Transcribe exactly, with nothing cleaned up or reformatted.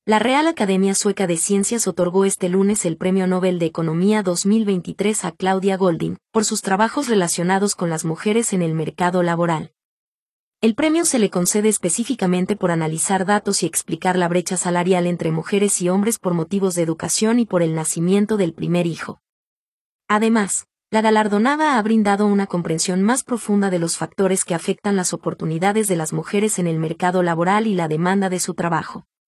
La Real Academia Sueca de Ciencias otorgó este lunes el Premio Nobel de Economía dos mil veintitrés a Claudia Goldin, por sus trabajos relacionados con las mujeres en el mercado laboral. El premio se le concede específicamente por analizar datos y explicar la brecha salarial entre mujeres y hombres por motivos de educación y por el nacimiento del primer hijo. Además, la galardonada ha brindado una comprensión más profunda de los factores que afectan las oportunidades de las mujeres en el mercado laboral y la demanda de su trabajo.